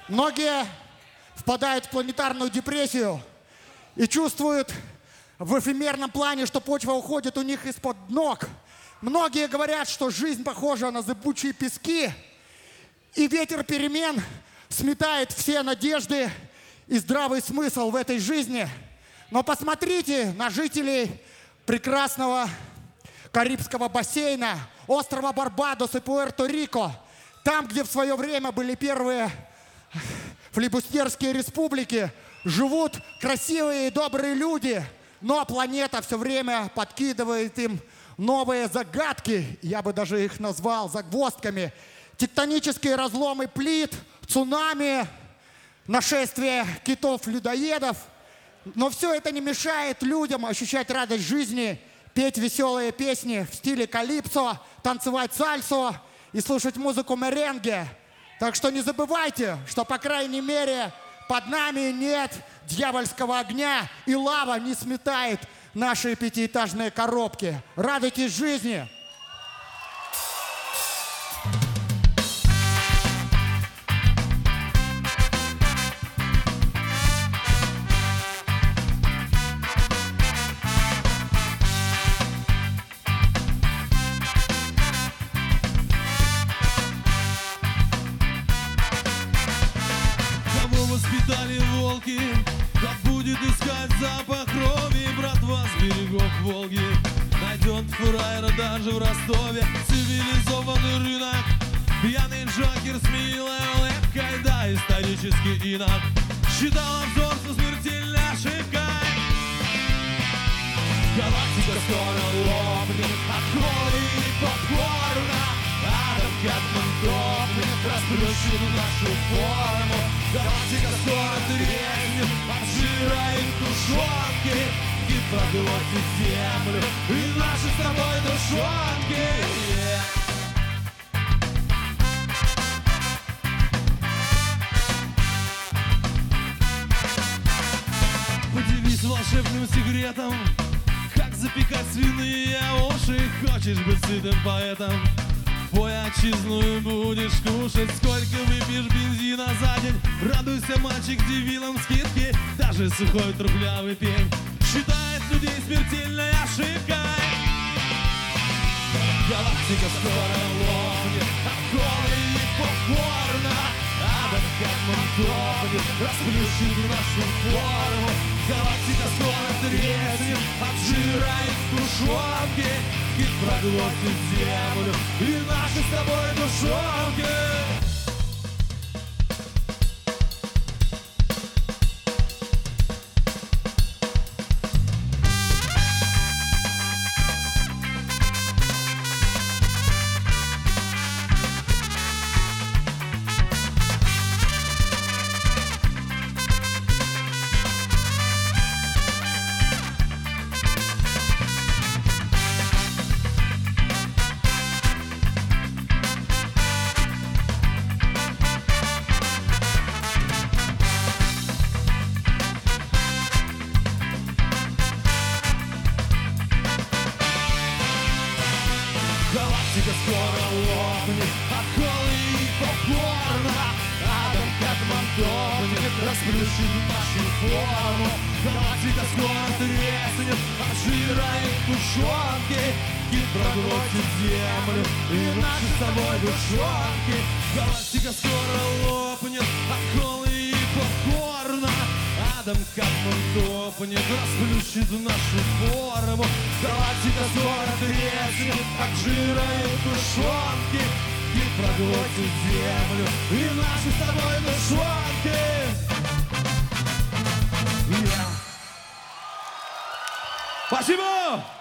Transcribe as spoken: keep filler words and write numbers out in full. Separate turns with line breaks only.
Многие впадают в планетарную депрессию и чувствуют в эфемерном плане, что почва уходит у них из-под ног. Многие говорят, что жизнь похожа на зыбучие пески, и ветер перемен сметает все надежды и здравый смысл в этой жизни. Но посмотрите на жителей прекрасного Карибского бассейна, острова Барбадос и Пуэрто-Рико. Там, где в свое время были первые флибустерские республики, живут красивые и добрые люди, но планета все время подкидывает им новые загадки, я бы даже их назвал загвоздками. Тектонические разломы плит, цунами, нашествие китов-людоедов. Но все это не мешает людям ощущать радость жизни, петь веселые песни в стиле калипсо, танцевать сальсу и слушать музыку меренге. Так что не забывайте, что, по крайней мере, под нами нет дьявольского огня, и лава не сметает наши пятиэтажные коробки. Радуйтесь жизни!
Воспитали волки, как будет искать запах крови. Братва с берегов Волги найдет фраера даже в Ростове. Цивилизованный рынок, пьяный джокер с милой улыбкой, да, исторический инок считал обзор со смертельной ошибкой. Галактика скоро лопнет от коли и попкорна. Адам Кэтмен топнет, расплющит нашу форму. Галактика скоро треснет от жира и тушенки и проглотит землю и наши с тобой душонки. Поделись волшебным секретом, как запекать свиные уши. Хочешь быть сытым поэтом, твой отчизну будешь кушать. Сколько выпьешь бензина за день, радуйся, мальчик, дебилам скидки. Даже сухой трухлявый пень считает людей смертельной ошибкой. Галактика скоро лопнет от колы и попкорна. Адам Кэтмен топнет, расплющит нашу форму. Галактика скоро треснет от жира и тушенки и проглотит землю и наши с тобой душонки. Галактика скоро лопнет от колы и попкорна. Адам Кэтмен топнет, расплющит нашу форму. Галактика скоро треснет от жира и тушенки и проглотит землю и наши с тобой душонки. Галактика скоро лопнет от колы и попкорна. Адам Кэтмен топнет, расплющит нашу форму. Галактика скоро треснет от жира и тушенки и проглотит землю и наши с тобой душонки. Yeah. Спасибо!